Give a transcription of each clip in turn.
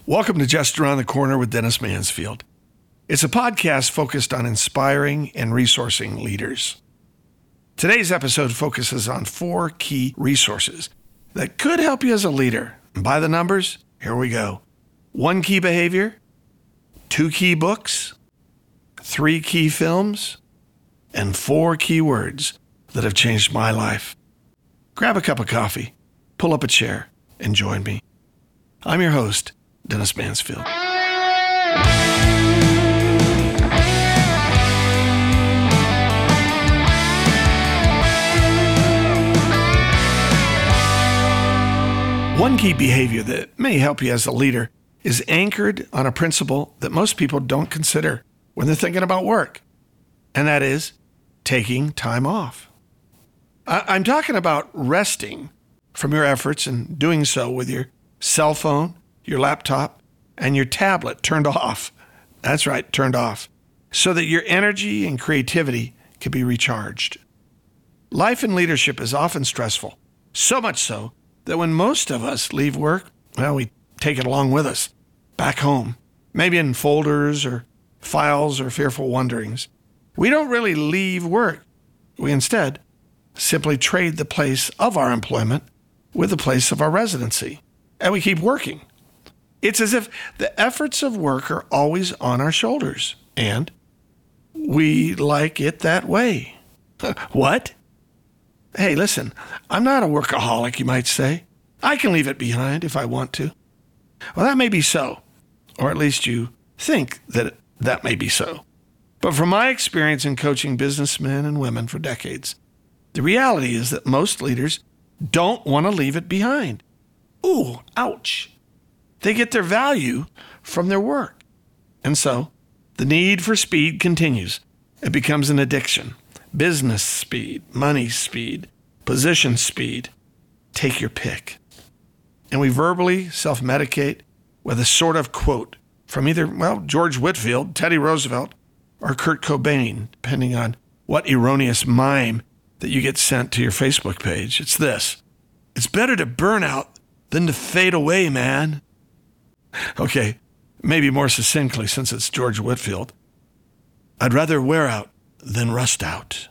Welcome to Just Around the Corner with Dennis Mansfield. It's a podcast focused on inspiring and resourcing leaders. Today's episode focuses on 4 key resources that could help you as a leader. And by the numbers, here we go. 1 key behavior, 2 key books, 3 key films, and 4 key words that have changed my life. Grab a cup of coffee, pull up a chair, and join me. I'm your host, Dennis Mansfield. One key behavior that may help you as a leader is anchored on a principle that most people don't consider when they're thinking about work, and that is taking time off. I'm talking about resting from your efforts and doing so with your cell phone, your laptop, and your tablet turned off. That's right, turned off, so that your energy and creativity can be recharged. Life in leadership is often stressful, so much so that when most of us leave work, we take it along with us, back home, maybe in folders or files or fearful wonderings. We don't really leave work. We instead simply trade the place of our employment with the place of our residency, and we keep working. It's as if the efforts of work are always on our shoulders, and we like it that way. What? Hey, listen, I'm not a workaholic, you might say. I can leave it behind if I want to. Well, that may be so, or at least you think that may be so. But from my experience in coaching businessmen and women for decades, the reality is that most leaders don't want to leave it behind. Ooh, ouch. They get their value from their work. And so the need for speed continues. It becomes an addiction. Business speed, money speed, position speed. Take your pick. And we verbally self-medicate with a sort of quote from either, George Whitefield, Teddy Roosevelt, or Kurt Cobain, depending on what erroneous mime that you get sent to your Facebook page. It's this: it's better to burn out than to fade away, man. Okay, maybe more succinctly, since it's George Whitefield, I'd rather wear out than rust out.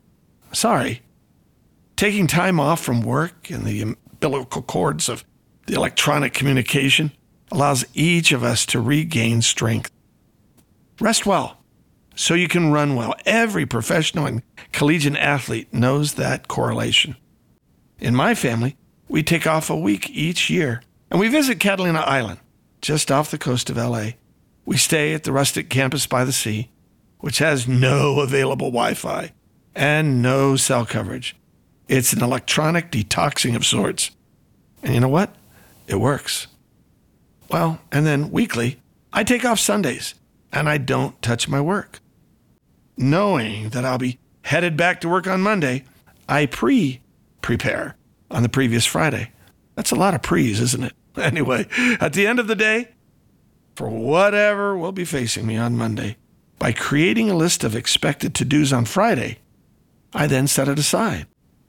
Sorry. Taking time off from work and the umbilical cords of the electronic communication allows each of us to regain strength. Rest well so you can run well. Every professional and collegiate athlete knows that correlation. In my family, we take off a week each year, and we visit Catalina Island, just off the coast of LA. We stay at the rustic campus by the sea, which has no available Wi-Fi and no cell coverage. It's an electronic detoxing of sorts. And you know what? It works. Well, and then weekly, I take off Sundays, and I don't touch my work. Knowing that I'll be headed back to work on Monday, I prepare on the previous Friday. That's a lot of pre's, isn't it? Anyway, at the end of the day, for whatever will be facing me on Monday, by creating a list of expected to-dos on Friday, I then set it aside.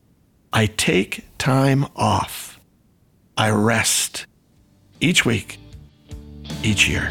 I take time off. I rest each week, each year.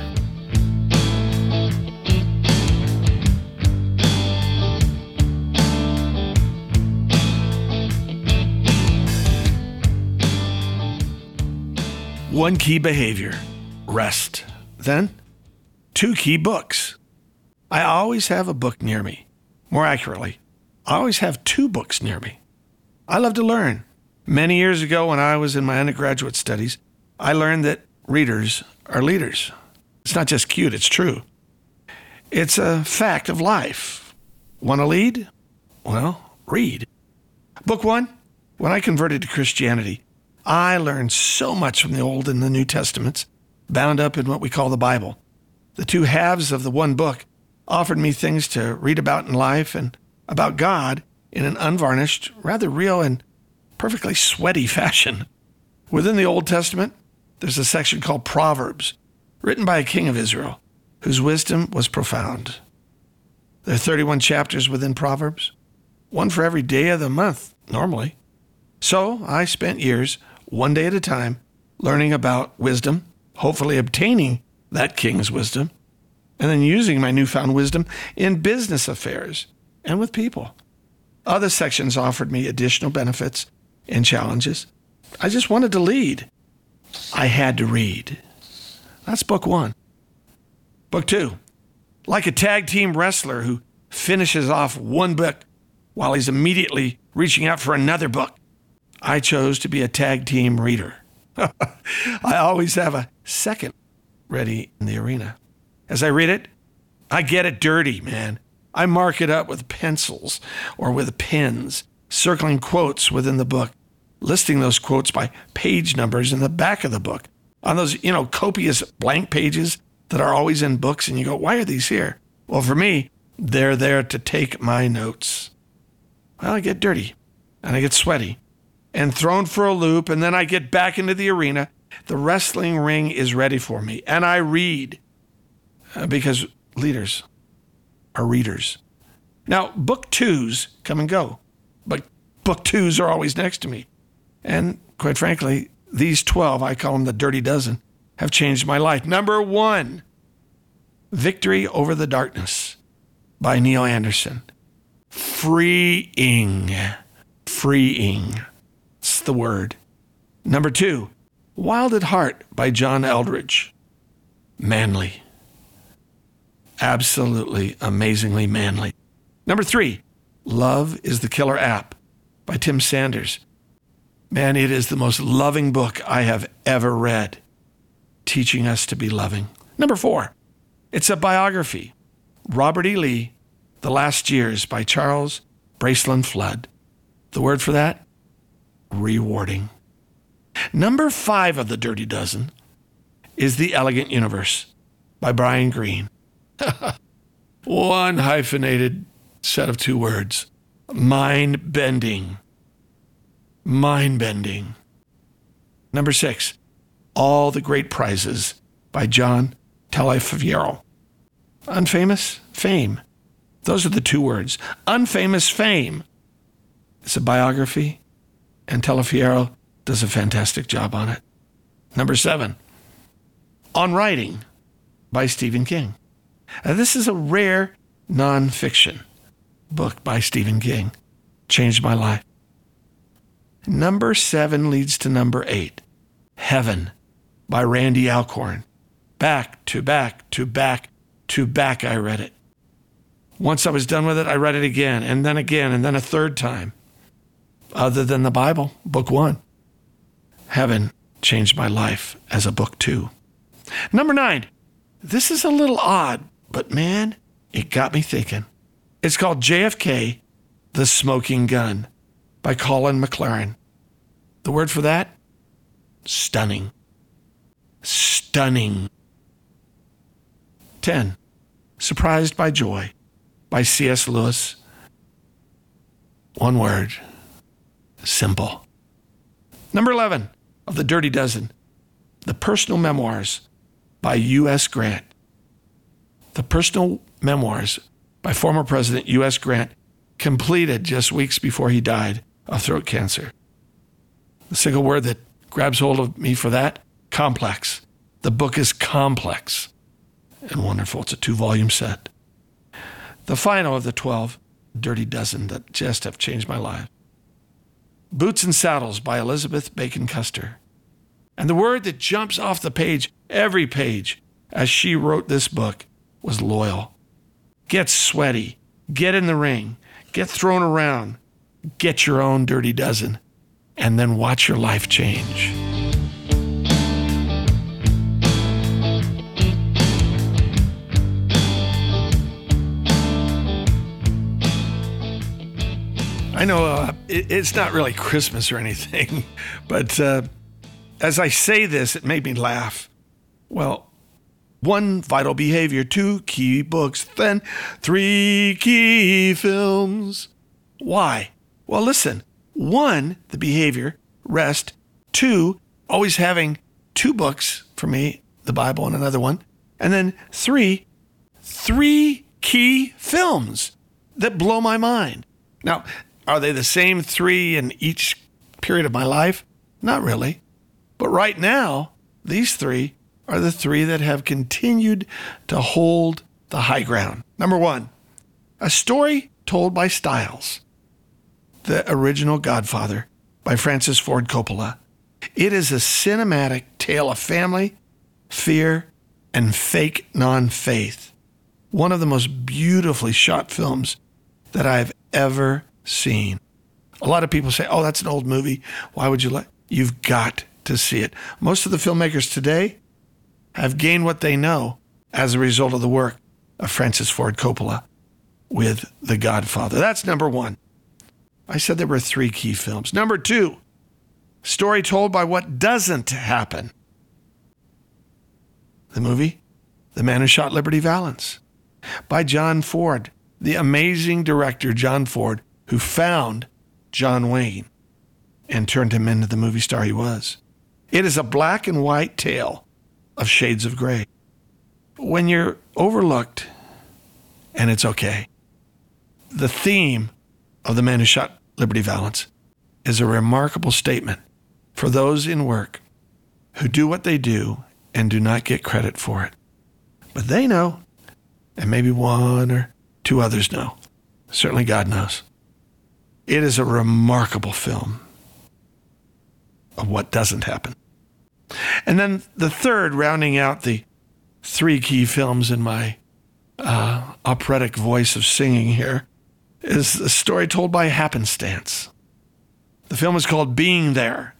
One key behavior, rest. Then, 2 key books. I always have a book near me. More accurately, I always have 2 books near me. I love to learn. Many years ago when I was in my undergraduate studies, I learned that readers are leaders. It's not just cute, it's true. It's a fact of life. Want to lead? Well, read. Book 1, when I converted to Christianity, I learned so much from the Old and the New Testaments, bound up in what we call the Bible. The 2 halves of the one book offered me things to read about in life and about God in an unvarnished, rather real and perfectly sweaty fashion. Within the Old Testament, there's a section called Proverbs, written by a king of Israel, whose wisdom was profound. There are 31 chapters within Proverbs, one for every day of the month, normally. So I spent years, one day at a time, learning about wisdom, hopefully obtaining that king's wisdom, and then using my newfound wisdom in business affairs and with people. Other sections offered me additional benefits and challenges. I just wanted to lead. I had to read. That's book 1. Book 2, like a tag team wrestler who finishes off one book while he's immediately reaching out for another book, I chose to be a tag team reader. I always have a second ready in the arena. As I read it, I get it dirty, man. I mark it up with pencils or with pens, circling quotes within the book, listing those quotes by page numbers in the back of the book. On those, copious blank pages that are always in books, and you go, why are these here? Well, for me, they're there to take my notes. Well, I get dirty, and I get sweaty, and thrown for a loop, and then I get back into the arena. The wrestling ring is ready for me, and I read, because leaders are readers. Now, book 2s come and go, but book 2s are always next to me. And quite frankly, these 12, I call them the Dirty Dozen, have changed my life. Number 1, Victory Over the Darkness by Neil Anderson. Freeing. It's the word. Number 2, Wild at Heart by John Eldredge. Manly. Absolutely, amazingly manly. Number 3, Love is the Killer App by Tim Sanders. Man, it is the most loving book I have ever read, teaching us to be loving. Number 4, it's a biography, Robert E. Lee, The Last Years by Charles Bracelin Flood. The word for that? Rewarding. Number 5 of the Dirty Dozen is The Elegant Universe by Brian Greene. One hyphenated set of 2 words. Mind-bending. Mind-bending. Number 6, All the Great Prizes by John Taliaferro. Unfamous fame. Those are the 2 words. Unfamous fame. It's a biography, and Taliaferro does a fantastic job on it. Number 7, On Writing by Stephen King. This is a rare nonfiction book by Stephen King. Changed my life. Number 7 leads to number 8, Heaven by Randy Alcorn. Back to back to back to back, I read it. Once I was done with it, I read it again, and then a third time. Other than the Bible, book 1. Heaven changed my life as a book 2. Number 9, this is a little odd, but man, it got me thinking. It's called JFK, The Smoking Gun by Colin McLaren. The word for that? Stunning. Stunning. 10, Surprised by Joy by C.S. Lewis. One word. Simple. Number 11 of the Dirty Dozen, The Personal Memoirs by U.S. Grant. The Personal Memoirs by former President U.S. Grant, completed just weeks before he died of throat cancer. The single word that grabs hold of me for that, complex. The book is complex and wonderful. It's a 2-volume set. The final of the 12 Dirty Dozen that just have changed my life. Boots and Saddles by Elizabeth Bacon Custer. And the word that jumps off the page, every page, as she wrote this book, was loyal. Get sweaty. Get in the ring. Get thrown around. Get your own Dirty Dozen. And then watch your life change. I know it's not really Christmas or anything, but as I say this, it made me laugh. Well, 1 vital behavior, 2 key books, then 3 key films. Why? Well, listen. 1, the behavior, rest. 2, always having 2 books for me, the Bible and another one. And then 3 key films that blow my mind. Now, are they the same 3 in each period of my life? Not really. But right now, these 3 are the three that have continued to hold the high ground. Number one, a story told by Styles, the original Godfather by Francis Ford Coppola. It is a cinematic tale of family, fear, and fake non-faith. One of the most beautifully shot films that I've ever seen. A lot of people say, oh, that's an old movie. Why would you You've got to see it. Most of the filmmakers today have gained what they know as a result of the work of Francis Ford Coppola with The Godfather. That's number one. I said there were three key films. Number two, story told by what doesn't happen. The movie, The Man Who Shot Liberty Valance, by John Ford, the amazing director John Ford, who found John Wayne and turned him into the movie star he was. It is a black and white tale of shades of gray. When you're overlooked, and it's okay, the theme of The Man Who Shot Liberty Valance is a remarkable statement for those in work who do what they do and do not get credit for it. But they know, and maybe one or two others know. Certainly God knows. It is a remarkable film of what doesn't happen. And then the third, rounding out the three key films in my operatic voice of singing here, is a story told by happenstance. The film is called Being There,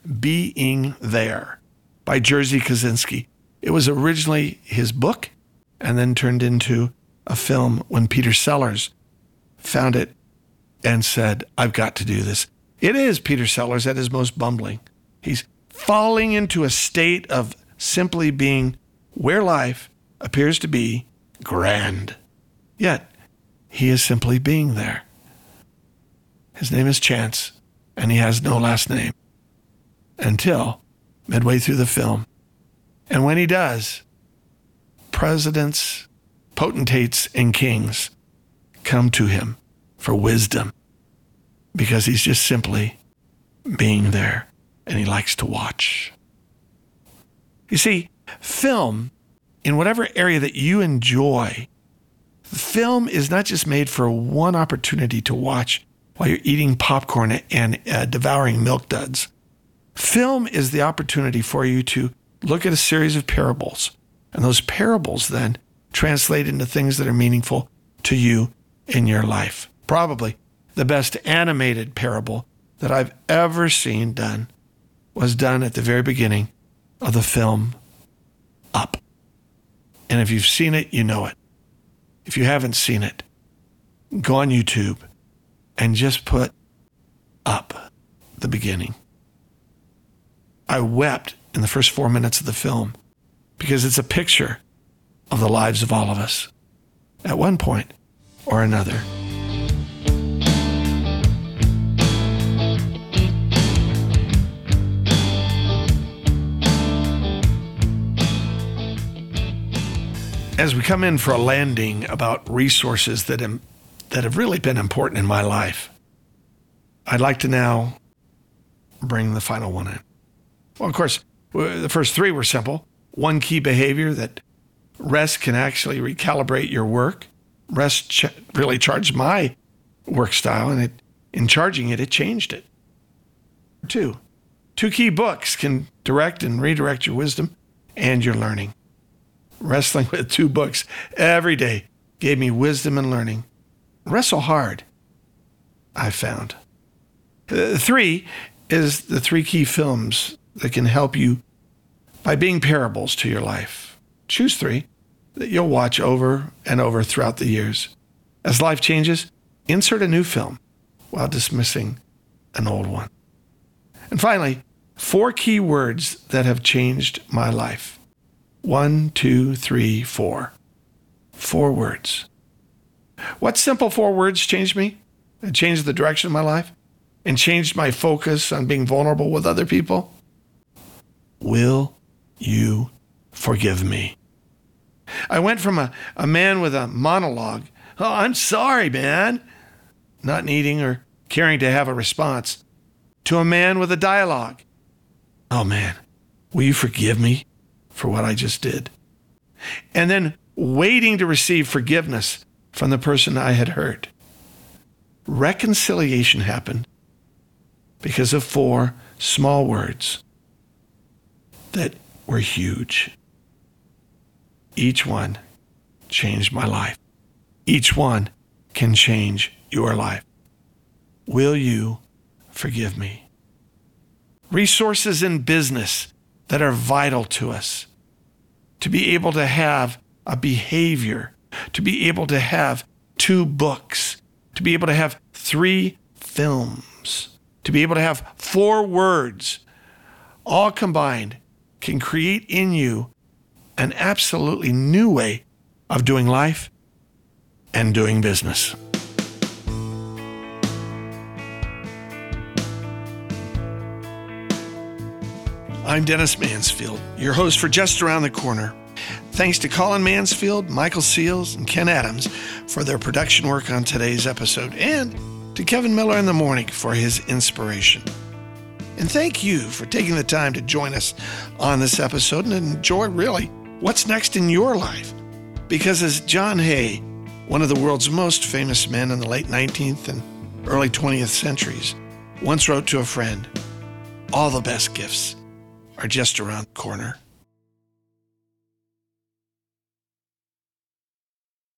by Jerzy Kosinski. It was originally his book and then turned into a film when Peter Sellers found it and said, I've got to do this. It is Peter Sellers at his most bumbling. He's falling into a state of simply being where life appears to be grand. Yet, he is simply being there. His name is Chance, and he has no last name until midway through the film. And when he does, presidents, potentates, and kings come to him for wisdom because he's just simply being there and he likes to watch. You see, film, in whatever area that you enjoy, film is not just made for one opportunity to watch while you're eating popcorn and devouring Milk Duds. Film is the opportunity for you to look at a series of parables, and those parables then translate into things that are meaningful to you in your life. Probably the best animated parable that I've ever seen done was done at the very beginning of the film Up. And if you've seen it, you know it. If you haven't seen it, go on YouTube and just put Up, the beginning. I wept in the first 4 minutes of the film because it's a picture of the lives of all of us at one point or another. As we come in for a landing about resources that have really been important in my life, I'd like to now bring the final one in. Well, of course, the first three were simple. One key behavior that rest can actually recalibrate your work. Rest really charged my work style, and in charging it, it changed it. Two key books can direct and redirect your wisdom and your learning. Wrestling with 2 books every day gave me wisdom and learning. Wrestle hard, I found. 3 is the 3 key films that can help you by being parables to your life. Choose 3 that you'll watch over and over throughout the years. As life changes, insert a new film while dismissing an old one. And finally, 4 key words that have changed my life. 1, 2, 3, 4. 4 words. What simple 4 words changed me? It changed the direction of my life and changed my focus on being vulnerable with other people. Will you forgive me? I went from a man with a monologue, oh, I'm sorry, man, not needing or caring to have a response, to a man with a dialogue. Oh, man, will you forgive me for what I just did. And then waiting to receive forgiveness from the person I had hurt. Reconciliation happened because of 4 small words that were huge. Each one changed my life. Each one can change your life. Will you forgive me? Resources in business that are vital to us. To be able to have a behavior, to be able to have 2 books, to be able to have 3 films, to be able to have 4 words, all combined can create in you an absolutely new way of doing life and doing business. I'm Dennis Mansfield, your host for Just Around the Corner. Thanks to Colin Mansfield, Michael Seals, and Ken Adams for their production work on today's episode, and to Kevin Miller in the morning for his inspiration. And thank you for taking the time to join us on this episode and enjoy really what's next in your life. Because as John Hay, one of the world's most famous men in the late 19th and early 20th centuries, once wrote to a friend, all the best gifts are just around the corner.